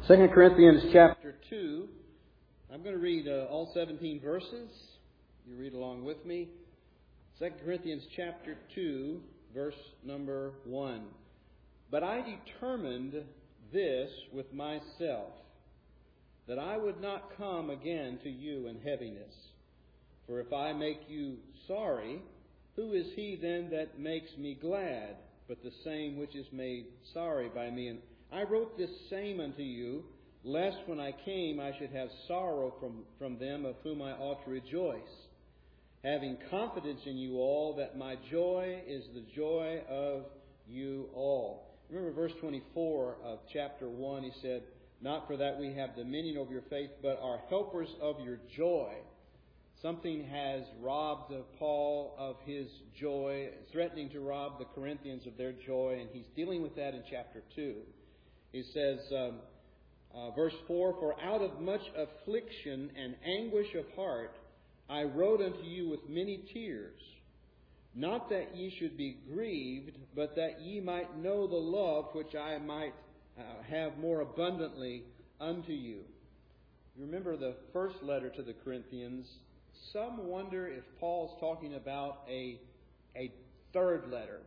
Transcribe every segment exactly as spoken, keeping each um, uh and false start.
Second Corinthians chapter two. I'm going to read uh, all seventeen verses. You read along with me. Second Corinthians chapter two, verse number one. But I determined this with myself, that I would not come again to you in heaviness. For if I make you sorry, who is he then that makes me glad, but the same which is made sorry by me? And I wrote this same unto you, lest when I came I should have sorrow from, from them of whom I ought to rejoice, having confidence in you all, that my joy is the joy of you all. Remember verse twenty-four of chapter one, he said, not for that we have dominion over your faith, but are helpers of your joy. Something has robbed Paul of his joy, threatening to rob the Corinthians of their joy, and he's dealing with that in chapter two. He says, um, uh, verse four, for out of much affliction and anguish of heart I wrote unto you with many tears, not that ye should be grieved, but that ye might know the love which I might uh, have more abundantly unto you. You remember the first letter to the Corinthians. Some wonder if Paul's talking about a, a third letter.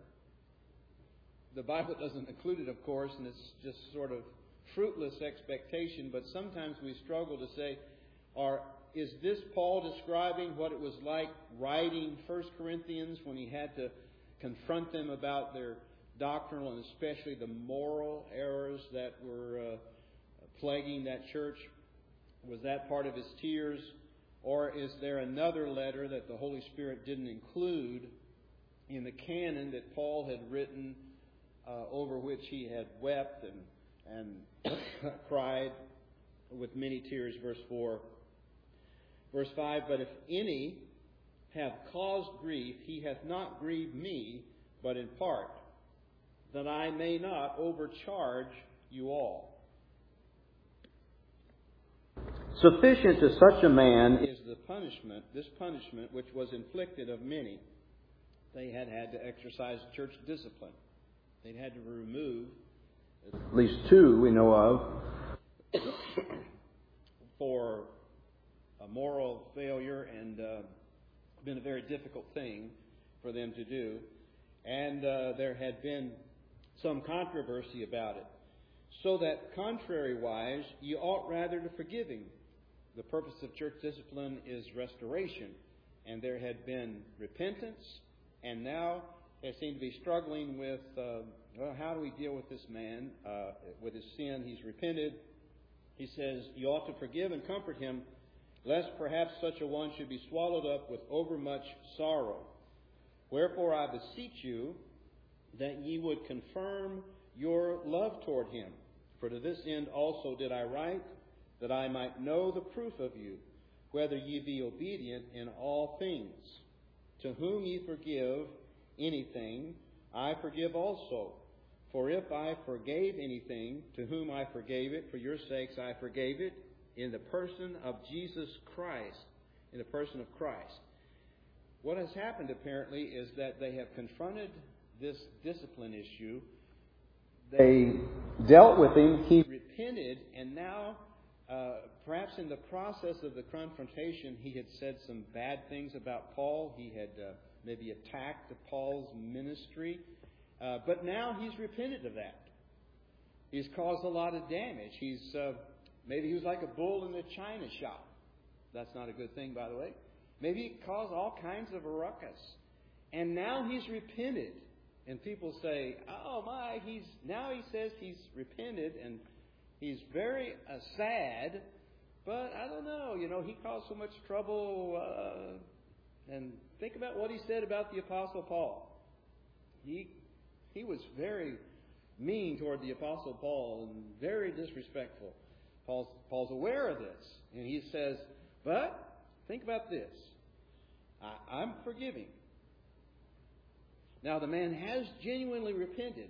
The Bible doesn't include it, of course, and it's just sort of fruitless expectation, but sometimes we struggle to say, are, is this Paul describing what it was like writing First Corinthians when he had to confront them about their doctrinal and especially the moral errors that were uh, plaguing that church? Was that part of his tears? Or is there another letter that the Holy Spirit didn't include in the canon that Paul had written, uh, over which he had wept and, and cried with many tears? Verse four. Verse five, but if any have caused grief, he hath not grieved me, but in part, that I may not overcharge you all. Sufficient to such a man is the punishment, this punishment which was inflicted of many. They had had to exercise church discipline. They'd had to remove at least two we know of for a moral failure, and uh, been a very difficult thing for them to do. And uh, there had been some controversy about it. So that contrariwise, you ought rather to forgive him. The purpose of church discipline is restoration. And there had been repentance, and now they seem to be struggling with, uh, well, how do we deal with this man, uh, with his sin? He's repented. He says, you ought to forgive and comfort him, lest perhaps such a one should be swallowed up with overmuch sorrow. Wherefore I beseech you that ye would confirm your love toward him. For to this end also did I write, that I might know the proof of you, whether ye be obedient in all things. To whom ye forgive anything, I forgive also. For if I forgave anything, to whom I forgave it, for your sakes I forgave it, in the person of Jesus Christ, in the person of Christ. What has happened apparently is that they have confronted this discipline issue. They dealt with him, he repented, and now uh, perhaps in the process of the confrontation he had said some bad things about Paul. He had uh, maybe attacked Paul's ministry. Uh, but now he's repented of that. He's caused a lot of damage. He's uh, maybe he was like a bull in a china shop. That's not a good thing, by the way. Maybe he caused all kinds of a ruckus. And now he's repented. And people say, oh my, he's now he says he's repented, and he's very uh, sad, but I don't know, you know, he caused so much trouble. Uh, and think about what he said about the Apostle Paul. He he was very mean toward the Apostle Paul and very disrespectful. Paul's, Paul's aware of this, and he says, but think about this. I, I'm forgiving. Now, the man has genuinely repented.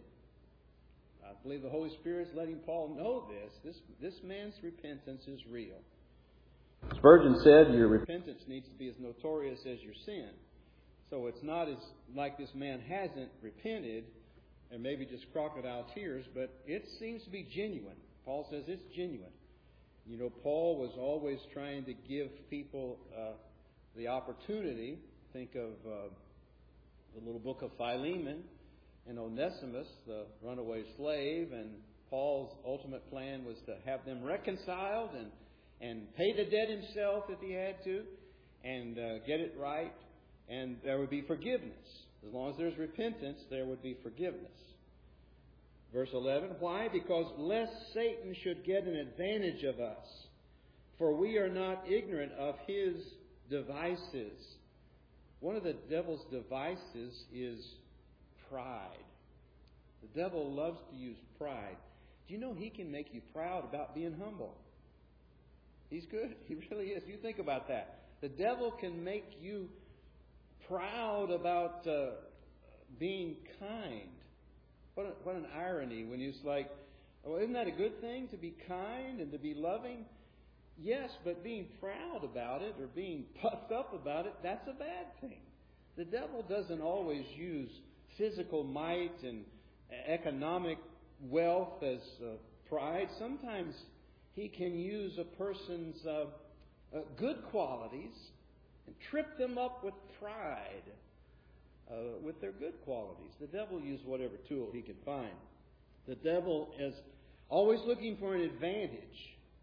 I believe the Holy Spirit's letting Paul know this. This, this man's repentance is real. Spurgeon said your repentance needs to be as notorious as your sin. So it's not as like this man hasn't repented, and maybe just crocodile tears, but it seems to be genuine. Paul says it's genuine. You know, Paul was always trying to give people uh, the opportunity. Think of uh, the little book of Philemon and Onesimus, the runaway slave, and Paul's ultimate plan was to have them reconciled and, and pay the debt himself if he had to, and uh, get it right, and there would be forgiveness. As long as there's repentance, there would be forgiveness. Verse eleven, why? Because lest Satan should get an advantage of us, for we are not ignorant of his devices. One of the devil's devices is pride. The devil loves to use pride. Do you know he can make you proud about being humble? He's good. He really is. You think about that. The devil can make you proud about uh, being kind. What, a, what an irony when it's like, well, isn't that a good thing to be kind and to be loving? Yes, but being proud about it or being puffed up about it, that's a bad thing. The devil doesn't always use physical might and economic wealth as uh, pride. Sometimes he can use a person's uh, uh, good qualities and trip them up with pride. Uh, with their good qualities. The devil uses whatever tool he can find. The devil is always looking for an advantage.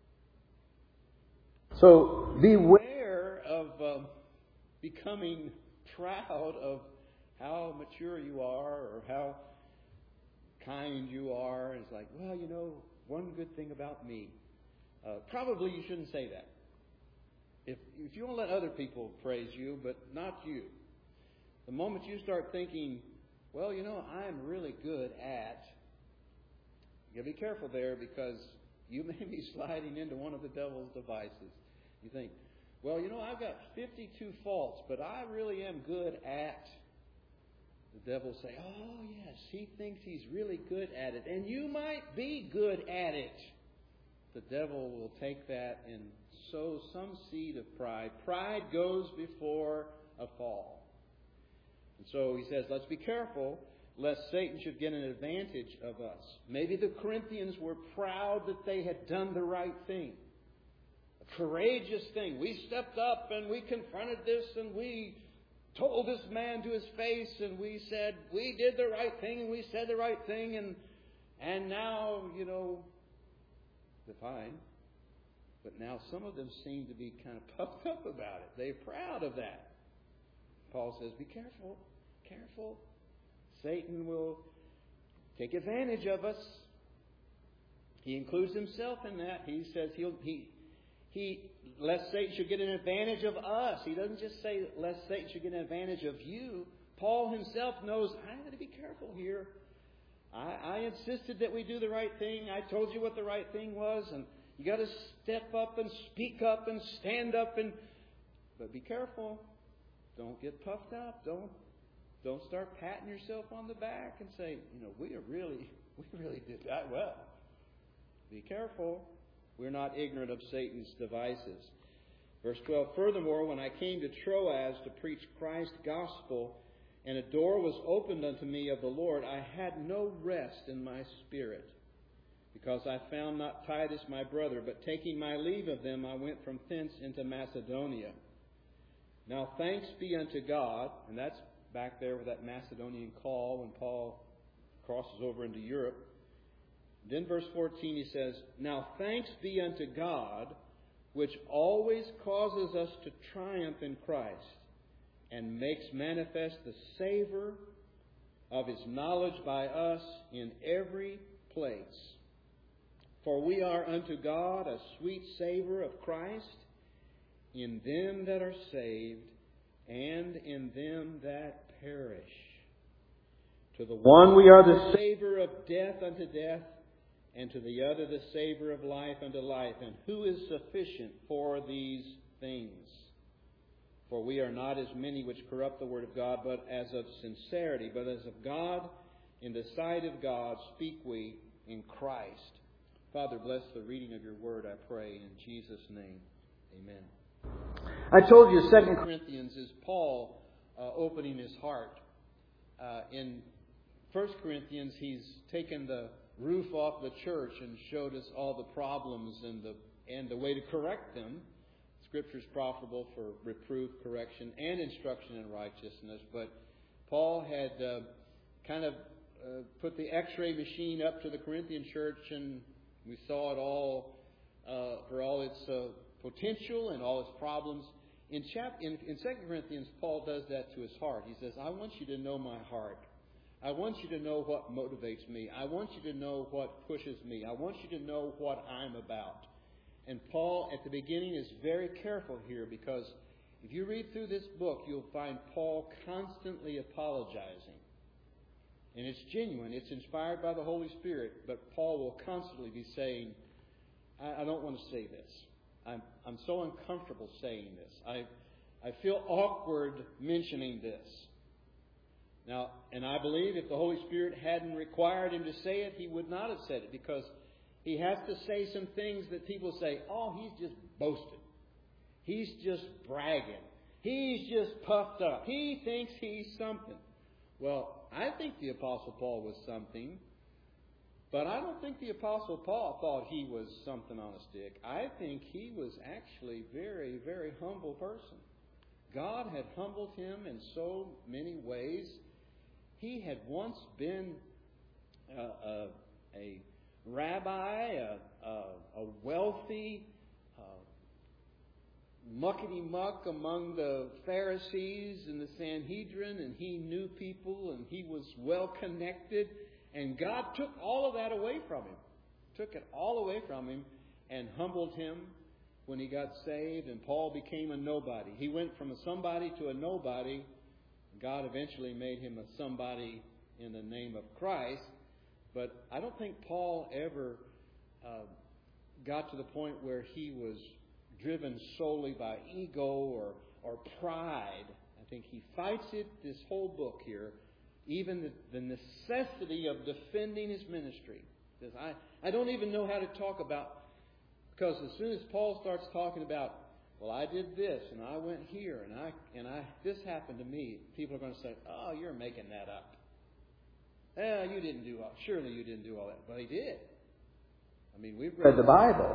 So beware of uh, becoming proud of how mature you are or how kind you are. It's like, well, you know, one good thing about me. Uh, probably you shouldn't say that. If, if you want to let other people praise you, but not you. The moment you start thinking, well, you know, I'm really good at, you got to be careful there because you may be sliding into one of the devil's devices. You think, well, you know, I've got fifty-two faults, but I really am good at. The devil will say, oh, yes, he thinks he's really good at it. And you might be good at it. The devil will take that and sow some seed of pride. Pride goes before a fall. And so he says, let's be careful lest Satan should get an advantage of us. Maybe the Corinthians were proud that they had done the right thing. A courageous thing. We stepped up and we confronted this and we told this man to his face and we said, we did the right thing and we said the right thing and and now, you know, they're fine. But now some of them seem to be kind of puffed up about it. They're proud of that. Paul says, be careful, careful. Satan will take advantage of us. He includes himself in that. He says he'll, he, he, lest Satan should get an advantage of us. He doesn't just say lest Satan should get an advantage of you. Paul himself knows, I'm going to be careful here. I, I insisted that we do the right thing. I told you what the right thing was. And you got to step up and speak up and stand up. and But be careful. Don't get puffed up. Don't don't start patting yourself on the back and say, you know, we are really we really did that well. Be careful. We're not ignorant of Satan's devices. Verse twelve, furthermore, when I came to Troas to preach Christ's gospel, and a door was opened unto me of the Lord, I had no rest in my spirit, because I found not Titus my brother, but taking my leave of them, I went from thence into Macedonia. Now thanks be unto God, and that's back there with that Macedonian call when Paul crosses over into Europe. Then verse fourteen he says, now thanks be unto God, which always causes us to triumph in Christ, and makes manifest the savor of His knowledge by us in every place. For we are unto God a sweet savor of Christ in them that are saved, and in them that perish. To the one we are the savor of death unto death, and to the other the savor of life unto life. And who is sufficient for these things? For we are not as many which corrupt the word of God, but as of sincerity, but as of God, in the sight of God speak we in Christ. Father, bless the reading of your word, I pray, in Jesus' name. Amen. I told you Second Corinthians is Paul uh, opening his heart. Uh, in First Corinthians, he's taken the roof off the church and showed us all the problems and the and the way to correct them. Scripture is profitable for reproof, correction, and instruction in righteousness. But Paul had uh, kind of uh, put the X-ray machine up to the Corinthian church, and we saw it all uh, for all its uh, potential and all its problems. In, chap- in, in Second Corinthians, Paul does that to his heart. He says, I want you to know my heart. I want you to know what motivates me. I want you to know what pushes me. I want you to know what I'm about. And Paul, at the beginning, is very careful here, because if you read through this book, you'll find Paul constantly apologizing. And it's genuine. It's inspired by the Holy Spirit. But Paul will constantly be saying, I, I don't want to say this. I'm, I'm so uncomfortable saying this. I, I feel awkward mentioning this. Now, and I believe if the Holy Spirit hadn't required him to say it, he would not have said it, because he has to say some things that people say, oh, he's just boasting. He's just bragging. He's just puffed up. He thinks he's something. Well, I think the Apostle Paul was something, but I don't think the Apostle Paul thought he was something on a stick. I think he was actually a very, very humble person. God had humbled him in so many ways. He had once been a, a, a rabbi, a, a, a wealthy uh, muckety-muck among the Pharisees and the Sanhedrin, and he knew people, and he was well-connected. And God took all of that away from him. Took it all away from him and humbled him when he got saved, and Paul became a nobody. He went from a somebody to a nobody. God eventually made him a somebody in the name of Christ. But I don't think Paul ever uh, got to the point where he was driven solely by ego or, or pride. I think he fights it this whole book here. Even the, the necessity of defending his ministry. Says, I, I don't even know how to talk about, because as soon as Paul starts talking about, well, I did this, and I went here, and I and I this happened to me, people are going to say, oh, you're making that up. Eh, you didn't do all, surely you didn't do all that. But he did. I mean, we've read the Bible.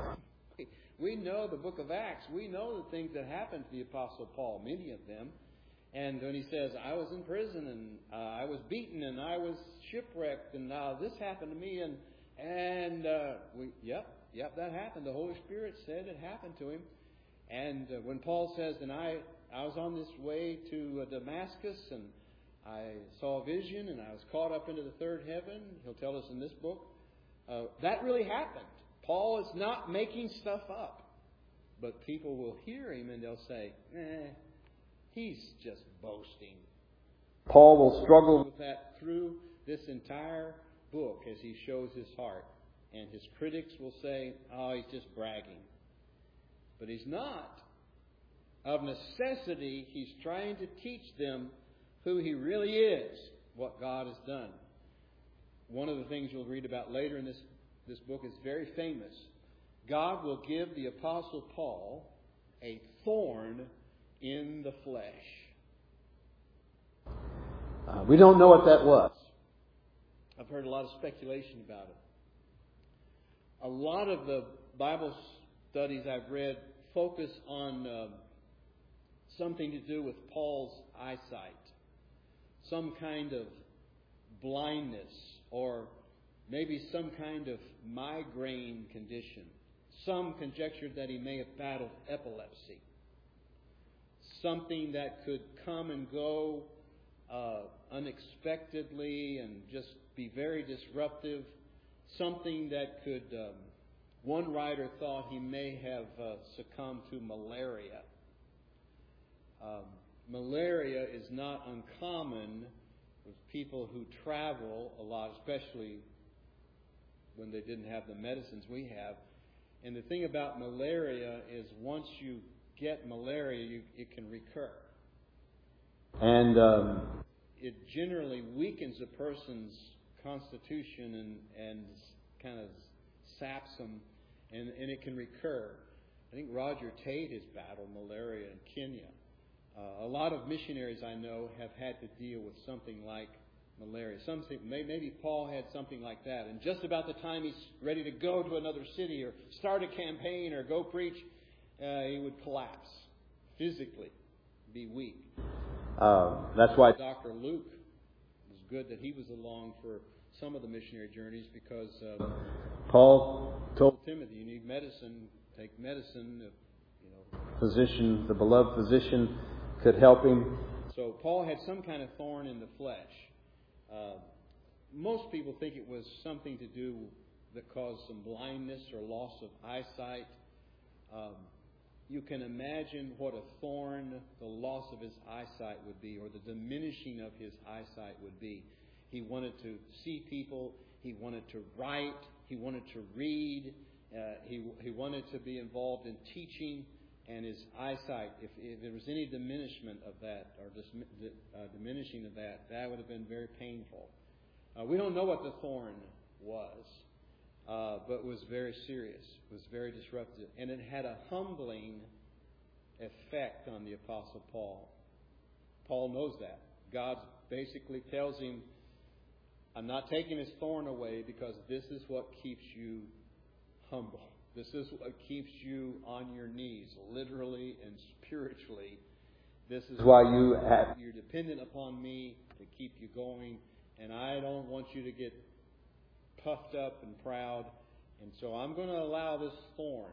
We know the book of Acts. We know the things that happened to the Apostle Paul, many of them. And when he says, I was in prison, and uh, I was beaten, and I was shipwrecked, and uh, this happened to me, and and uh, we, yep, yep, that happened. The Holy Spirit said it happened to him. And uh, when Paul says, and I, I was on this way to uh, Damascus, and I saw a vision, and I was caught up into the third heaven, he'll tell us in this book, uh, that really happened. Paul is not making stuff up. But people will hear him, and they'll say, eh, he's just boasting. Paul will struggle with that through this entire book as he shows his heart. And his critics will say, oh, he's just bragging. But he's not. Of necessity, he's trying to teach them who he really is, what God has done. One of the things you'll read about later in this, this book is very famous. God will give the Apostle Paul a thorn in the flesh. Uh, we don't know what that was. I've heard a lot of speculation about it. A lot of the Bible studies I've read focus on uh, something to do with Paul's eyesight. Some kind of blindness, or maybe some kind of migraine condition. Some conjectured that he may have battled epilepsy. Something that could come and go uh, unexpectedly and just be very disruptive. Something that could, um, one writer thought he may have uh, succumbed to malaria. Um, malaria is not uncommon with people who travel a lot, especially when they didn't have the medicines we have. And the thing about malaria is once you get malaria, you, it can recur. And um, it generally weakens a person's constitution and, and kind of saps them, and, and it can recur. I think Roger Tate has battled malaria in Kenya. Uh, a lot of missionaries I know have had to deal with something like malaria. Some think maybe Paul had something like that. And just about the time he's ready to go to another city or start a campaign or go preach, uh, he would collapse physically, be weak. Um, that's why Doctor Luke, it was good that he was along for some of the missionary journeys, because uh, Paul told Timothy, you need medicine, take medicine. You know, physician, the beloved physician, could help him. So Paul had some kind of thorn in the flesh. Uh, most people think it was something to do that caused some blindness or loss of eyesight. Um, you can imagine what a thorn the loss of his eyesight would be, or the diminishing of his eyesight would be. He wanted to see people. He wanted to write. He wanted to read. Uh, he he wanted to be involved in teaching. And his eyesight, if, if there was any diminishment of that, or dis, uh, diminishing of that, that would have been very painful. Uh, we don't know what the thorn was, uh, but it was very serious. It was very disruptive. And it had a humbling effect on the Apostle Paul. Paul knows that. God basically tells him, I'm not taking his thorn away because this is what keeps you humble. This is what keeps you on your knees, literally and spiritually. This is why you have, you're dependent upon me to keep you going. And I don't want you to get puffed up and proud. And so I'm going to allow this thorn.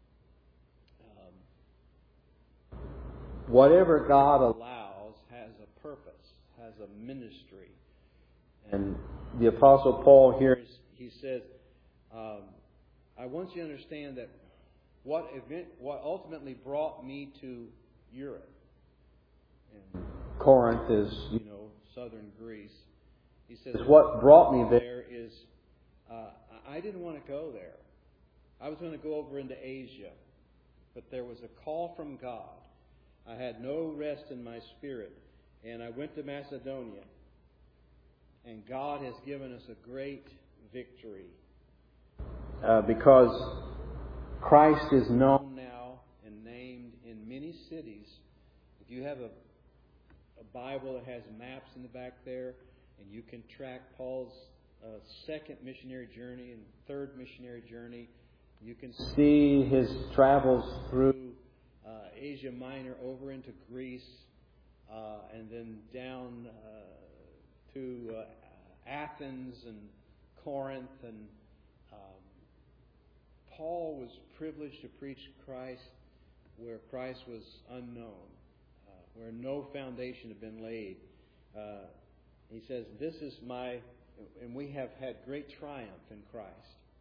Um, whatever God allows has a purpose, has a ministry. And the Apostle Paul here, he says, um, I want you to understand that what event, what ultimately brought me to Europe, and Corinth is, you know, southern Greece. He says, what brought me there is, uh, I didn't want to go there. I was going to go over into Asia, but there was a call from God. I had no rest in my spirit, and I went to Macedonia, and God has given us a great victory. Uh, because Christ is known now and named in many cities. If you have a, a Bible that has maps in the back there, and you can track Paul's uh, second missionary journey and third missionary journey, you can see his travels through uh, Asia Minor over into Greece, uh, and then down uh, to uh, Athens and Corinth, and um, Paul was privileged to preach Christ where Christ was unknown, uh, where no foundation had been laid. Uh, he says, this is my, and we have had great triumph in Christ.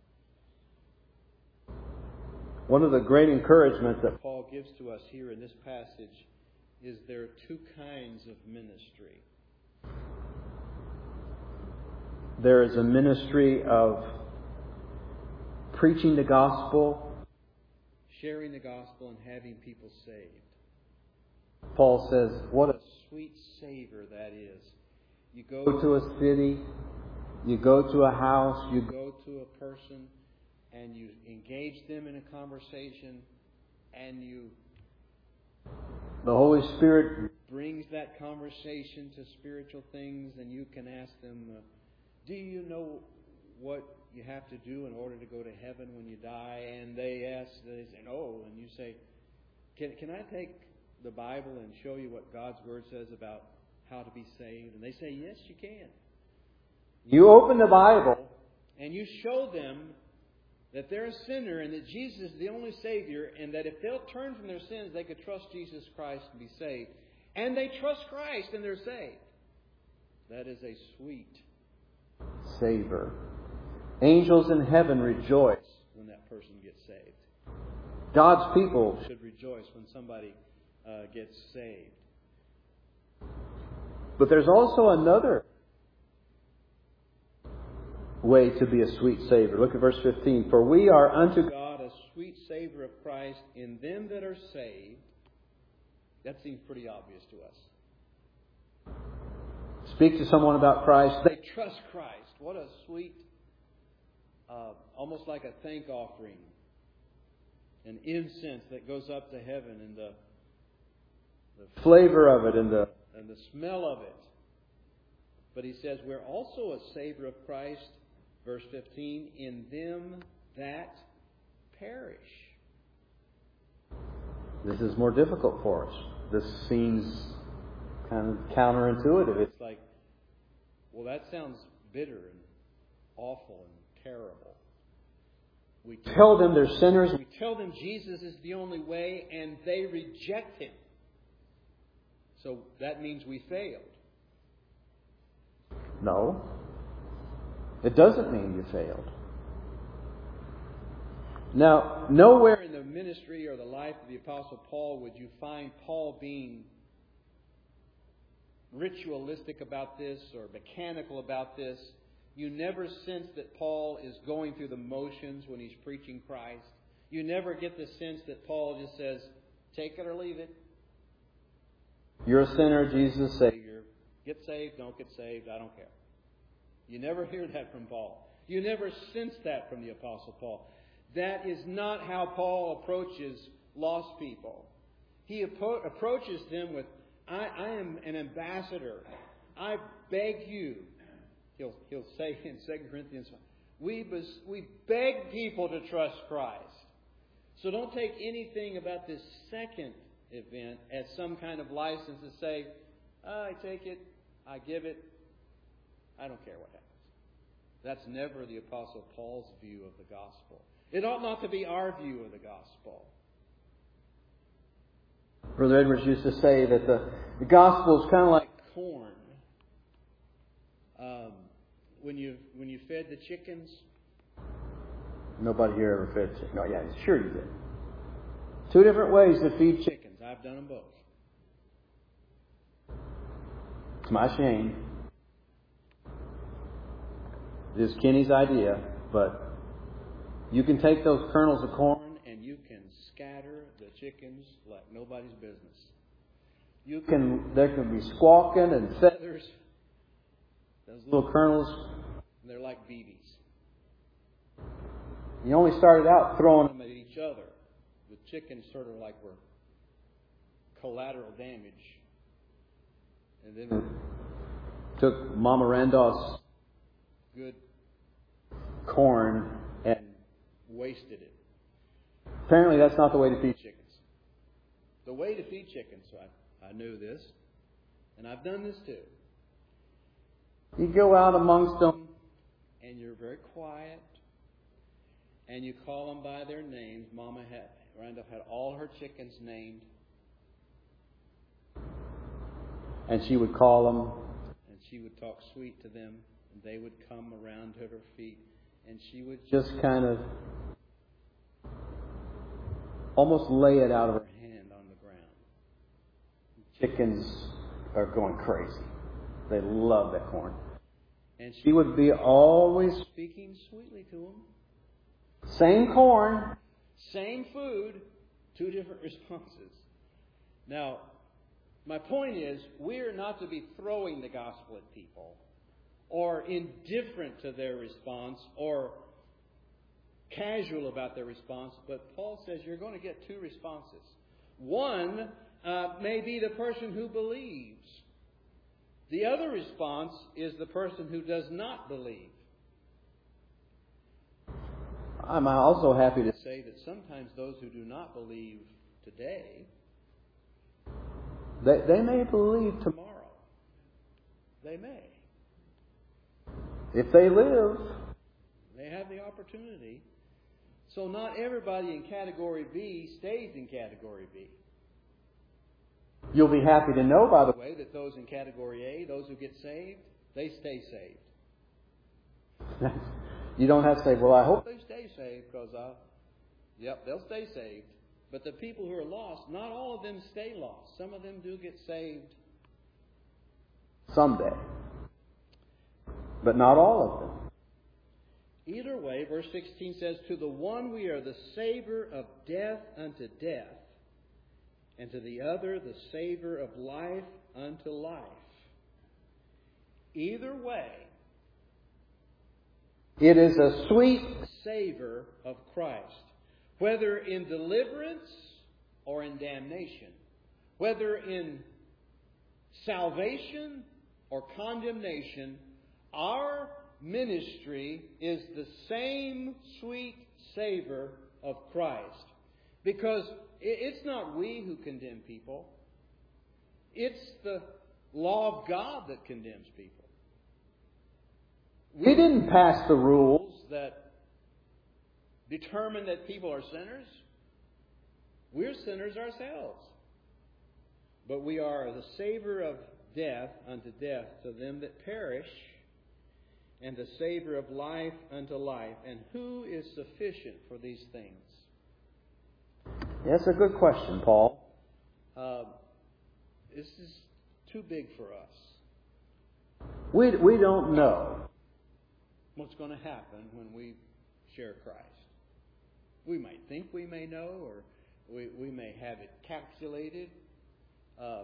One of the great encouragements that Paul gives to us here in this passage is there are two kinds of ministry. There is a ministry of preaching the gospel, sharing the gospel, and having people saved. Paul says, what a sweet savor that is. You go to a city, you go to a house, you go to a person, and you engage them in a conversation, and you, the Holy Spirit brings that conversation to spiritual things, and you can ask them, uh, do you know what you have to do in order to go to heaven when you die? And they ask, they say, no. And you say, can, can I take the Bible and show you what God's Word says about how to be saved? And they say, yes, you can. You open the Bible and you show them that they're a sinner and that Jesus is the only Savior, and that if they'll turn from their sins, they could trust Jesus Christ and be saved. And they trust Christ and they're saved. That is a sweet savor. Angels in heaven rejoice when that person gets saved. God's people should rejoice when somebody uh, gets saved. But there's also another way to be a sweet savor. Look at verse fifteen. For we are unto God a sweet savor of Christ in them that are saved. That seems pretty obvious to us. Speak to someone about Christ. They trust Christ. What a sweet, uh, almost like a thank offering, an incense that goes up to heaven, and the the flavor of it and the and the smell of it But he says, we're also a savor of Christ, verse fifteen, in them that perish. This is more difficult for us. This seems kind of counterintuitive. It's like, well, that sounds bitter and awful and terrible. We tell them they're sinners. We tell them Jesus is the only way, and they reject Him. So that means we failed. No. It doesn't mean you failed. Now, nowhere in the ministry or the life of the Apostle Paul would you find Paul being ritualistic about this or mechanical about this. You never sense that Paul is going through the motions when he's preaching Christ. You never get the sense that Paul just says, take it or leave it. You're a sinner, Jesus is Savior. Get saved, don't get saved, I don't care. You never hear that from Paul. You never sense that from the Apostle Paul. That is not how Paul approaches lost people. He appro- approaches them with, I, I am an ambassador. I beg you. He'll, he'll say in Second Corinthians, we, bes, we beg people to trust Christ. So don't take anything about this second event as some kind of license to say, oh, I take it, I give it, I don't care what happens. That's never the Apostle Paul's view of the gospel. It ought not to be our view of the gospel. Brother Edwards used to say that the, the gospel is kind of like corn. Um, when you when you fed the chickens. Nobody here ever fed chickens. No, yeah, sure you did. Two different ways to feed chickens. I've done them both. It's my shame. It is Kenny's idea, but you can take those kernels of corn and you can scatter the chickens like nobody's business. You can, there can be squawking and feathers. Those little kernels, they're like B Bs. You only started out throwing them at each other. The chickens sort of like were collateral damage. And then we took Mama Randolph's good corn and wasted it. Apparently that's not the way to feed chickens. The way to feed chickens, so I, I knew this, and I've done this too. You go out amongst them, and you're very quiet, and you call them by their names. Mama had, Randolph had all her chickens named, and she would call them, and she would talk sweet to them, and they would come around to her feet, and she would just kind of almost lay it out of her hand on the ground. Chickens are going crazy. They love that corn. And she would be always speaking sweetly to them. Same corn, same food, two different responses. Now, my point is, we're not to be throwing the gospel at people or indifferent to their response or casual about their response, but Paul says you're going to get two responses. One uh, may be the person who believes. The other response is the person who does not believe. I'm also happy to say that sometimes those who do not believe today, they, they may believe tomorrow. They may. If they live, they have the opportunity. So not everybody in Category B stays in Category B. You'll be happy to know, by the way, that those in Category A, those who get saved, they stay saved. You don't have to say, well, I hope they stay saved, because, uh, yep, they'll stay saved. But the people who are lost, not all of them stay lost. Some of them do get saved someday. But not all of them. Either way, verse sixteen says, to the one we are the savor of death unto death, and to the other the savor of life unto life. Either way, it is a sweet savor of Christ, whether in deliverance or in damnation, whether in salvation or condemnation. Our ministry is the same sweet savor of Christ. Because it's not we who condemn people. It's the law of God that condemns people. We didn't pass the rules that determine that people are sinners. We're sinners ourselves. But we are the savor of death unto death to them that perish, and the savor of life unto life. And who is sufficient for these things? That's a good question, Paul. Uh, this is too big for us. We, we don't know what's going to happen when we share Christ. We might think we may know, or we, we may have it calculated. Um,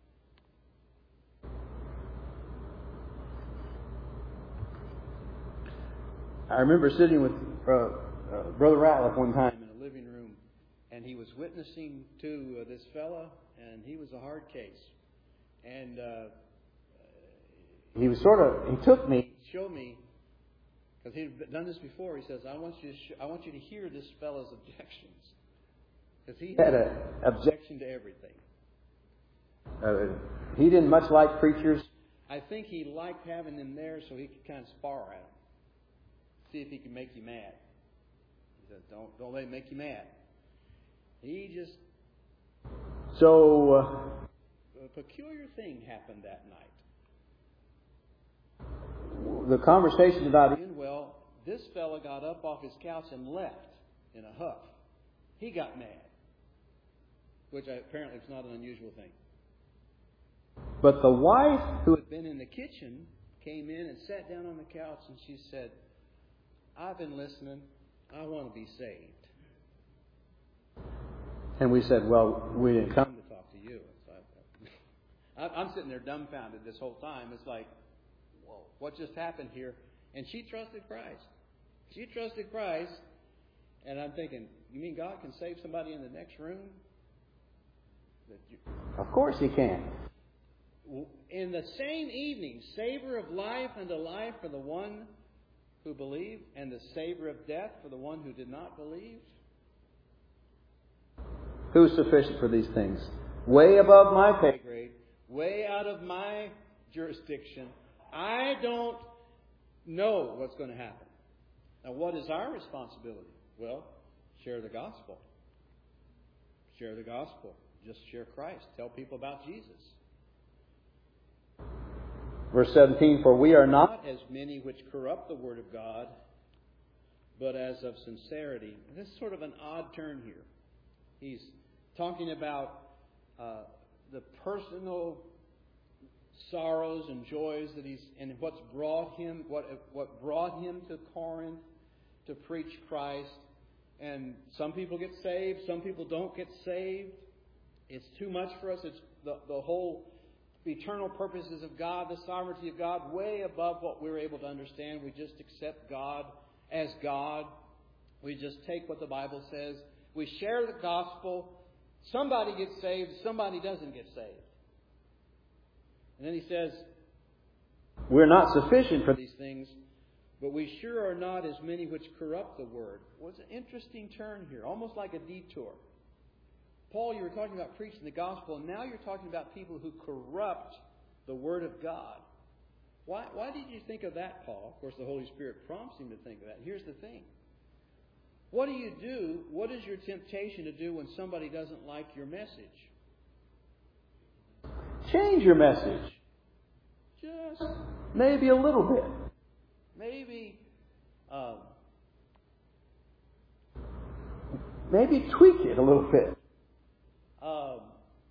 I remember sitting with uh, uh, Brother Ratliff one time in a living room, and he was witnessing to uh, this fella, and he was a hard case. And uh, he was sort of, he took me, showed me, because he'd done this before. He says, "I want you to, sh- I want you to hear this fella's objections," because he had an objection to everything. Uh, he didn't much like preachers. I think he liked having them there so he could kind of spar at them. See if he can make you mad. He says, don't, don't let him make you mad. He just... So, uh, a peculiar thing happened that night. The conversation about it, well, this fella got up off his couch and left in a huff. He got mad. Which apparently is not an unusual thing. But the wife, who had been in the kitchen, came in and sat down on the couch, and she said, "I've been listening. I want to be saved." And we said, "Well, we didn't come to talk to you." So I'm sitting there dumbfounded this whole time. It's like, whoa, what just happened here? And she trusted Christ. She trusted Christ, and I'm thinking, you mean God can save somebody in the next room? Of course He can. In the same evening, savor of life unto life for the one who believed, and the savor of death for the one who did not believe. Who's sufficient for these things? Way above my pay grade, way out of my jurisdiction. I don't know what's going to happen. Now, what is our responsibility? Well, share the gospel. Share the gospel. Just share Christ. Tell people about Jesus. Verse seventeen, "For we are not as many which corrupt the word of God, but as of sincerity." And this is sort of an odd turn here. He's talking about uh, the personal sorrows and joys that he's, and what's brought him, what what brought him to Corinth to preach Christ. And some people get saved, some people don't get saved. It's too much for us. It's the, the whole eternal purposes of God, the sovereignty of God, way above what we're able to understand. We just accept God as God. We just take what the Bible says. We share the gospel. Somebody gets saved, somebody doesn't get saved. And then he says, we're not sufficient for these things, but we sure are not as many which corrupt the word. Well, it's an interesting turn here, almost like a detour. Paul, you were talking about preaching the gospel, and now you're talking about people who corrupt the Word of God. Why, why did you think of that, Paul? Of course, the Holy Spirit prompts him to think of that. And here's the thing. What do you do? What is your temptation to do when somebody doesn't like your message? Change your message. Just maybe a little bit. Maybe, um, maybe tweak it a little bit. Um,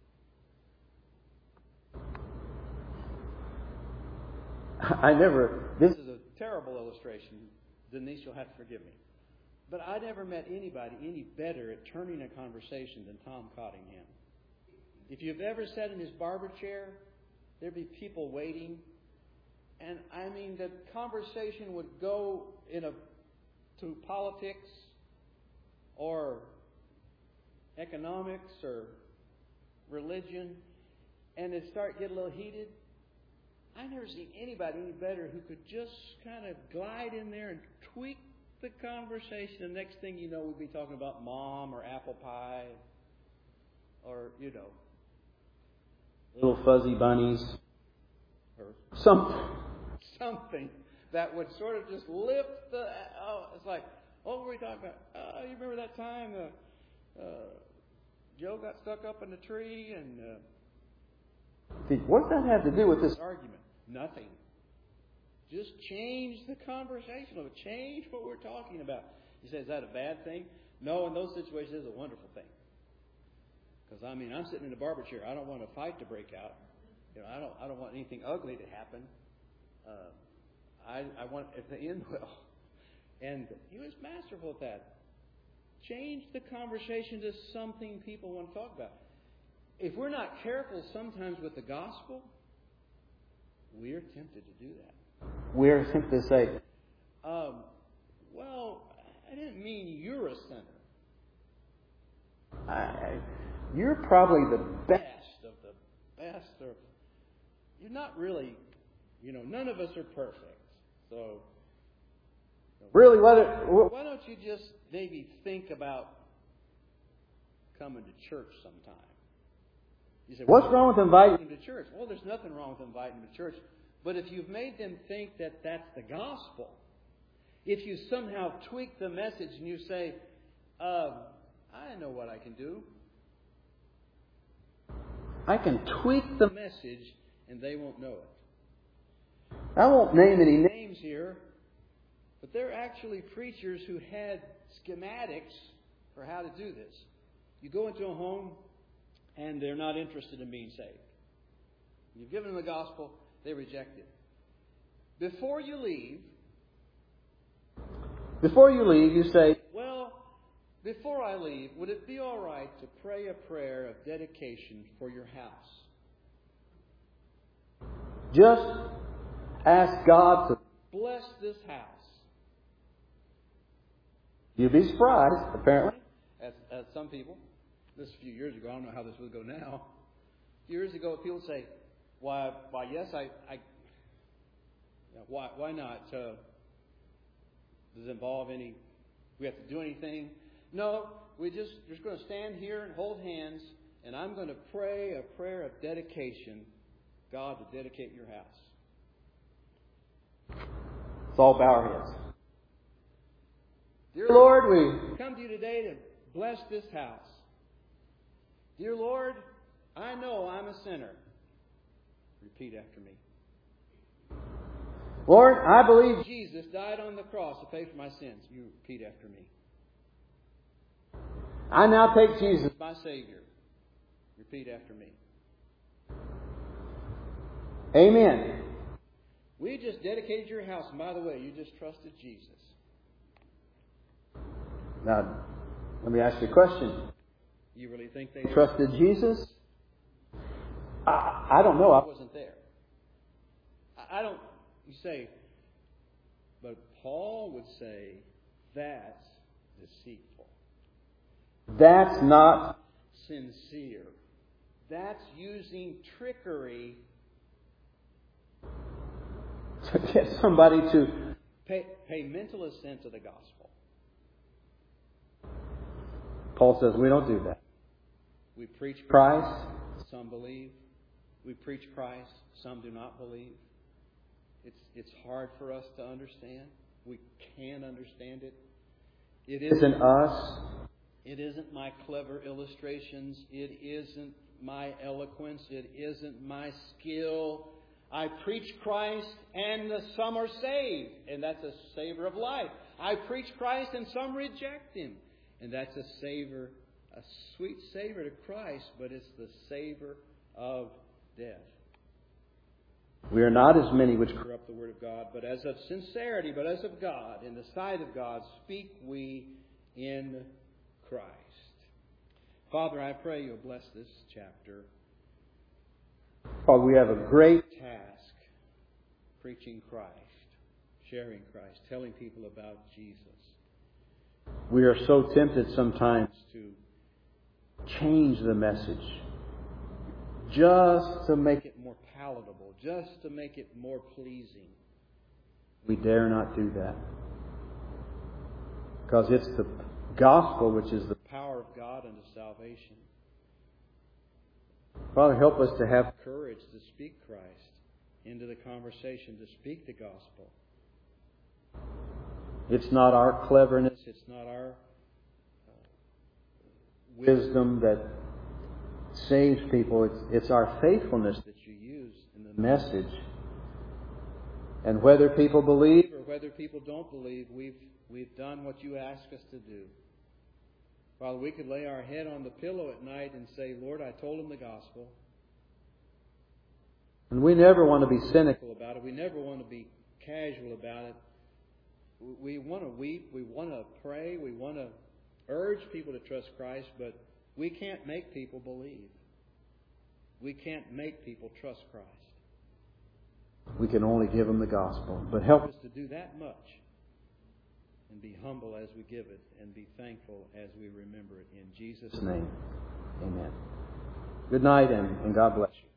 I never, this is a terrible illustration. Denise, you'll have to forgive me. But I never met anybody any better at turning a conversation than Tom Cottingham. If you've ever sat in his barber chair, there'd be people waiting. And I mean, the conversation would go in a, to politics or economics or religion, and it start get a little heated. I've never seen anybody any better who could just kind of glide in there and tweak the conversation. The next thing you know, we'd be talking about mom or apple pie or, you know, little fuzzy bunnies or something. Something that would sort of just lift the... Oh, it's like, what were we talking about? Oh, you remember that time uh, uh, Joe got stuck up in the tree and... Uh, what does that have to do with this argument? Nothing. Just change the conversation. Change what we're talking about. You say, is that a bad thing? No, in those situations, it's a wonderful thing. Because, I mean, I'm sitting in a barber chair. I don't want a fight to break out. You know, I don't I don't want anything ugly to happen. Uh, I, I want it to end well. And he was masterful at that. Change the conversation to something people want to talk about. If we're not careful sometimes with the gospel, we are tempted to do that. We're tempted to say, um, well, I didn't mean you're a sinner. I, you're probably the best of the best. Of, you're not really, you know, none of us are perfect. So, really, why don't, why don't you just maybe think about coming to church sometime? You say, what's wrong with inviting them to church? Well, there's nothing wrong with inviting them to church. But if you've made them think that that's the gospel, if you somehow tweak the message and you say, um, I know what I can do. I can tweak the message and they won't know it. I won't name any names here, but there are actually preachers who had schematics for how to do this. You go into a home and they're not interested in being saved. You've given them the gospel, they reject it. Before you leave, before you leave, you say, well, before I leave, would it be all right to pray a prayer of dedication for your house? Just ask God to bless this house. You'll be surprised, apparently, as, as some people. This a few years ago. I don't know how this would go now. A few years ago, people say, "Why? Why? Yes, I. I yeah, why? Why not? Uh, does it involve any? We have to do anything? No. We just just going to stand here and hold hands, and I'm going to pray a prayer of dedication, God, to dedicate your house." Let's all bow our heads. Dear Lord, we come to you today to bless this house. Dear Lord, I know I'm a sinner. Repeat after me. Lord, I believe Jesus died on the cross to pay for my sins. You repeat after me. I now take Jesus, my Savior. Repeat after me. Amen. We just dedicated your house, and by the way, you just trusted Jesus. Now, let me ask you a question. You really think they trusted Jesus? I, I don't know. I wasn't there. I, I don't... You say, but Paul would say that's deceitful. That's not sincere. That's using trickery to get somebody to pay, pay mental assent to the gospel. Paul says we don't do that. We preach Christ, some believe. We preach Christ, some do not believe. It's it's hard for us to understand. We can't understand it. It isn't us. It isn't my clever illustrations. It isn't my eloquence. It isn't my skill. I preach Christ and the some are saved, and that's a savor of life. I preach Christ and some reject Him, and that's a savor, a sweet savor to Christ, but it's the savor of death. We are not as many which corrupt the word of God, but as of sincerity, but as of God, in the sight of God, speak we in Christ. Father, I pray you'll bless this chapter. Father, we have a great task, preaching Christ, sharing Christ, telling people about Jesus. We are so tempted sometimes to change the message just to make it more palatable, just to make it more pleasing. We dare not do that. Because it's the gospel which is the power of God unto salvation. Father, help us to have courage to speak Christ into the conversation, to speak the gospel. It's not our cleverness, it's not our uh, wisdom that saves people. It's, it's our faithfulness that you use in the message. And whether people believe or whether people don't believe, we've we've done what you ask us to do. Father, we could lay our head on the pillow at night and say, Lord, I told them the gospel. And we never want to be cynical about it. We never want to be casual about it. We want to weep. We want to pray. We want to urge people to trust Christ, but we can't make people believe. We can't make people trust Christ. We can only give them the gospel. But help us to do that much and be humble as we give it and be thankful as we remember it. In Jesus' name, amen. Good night and, and God bless you.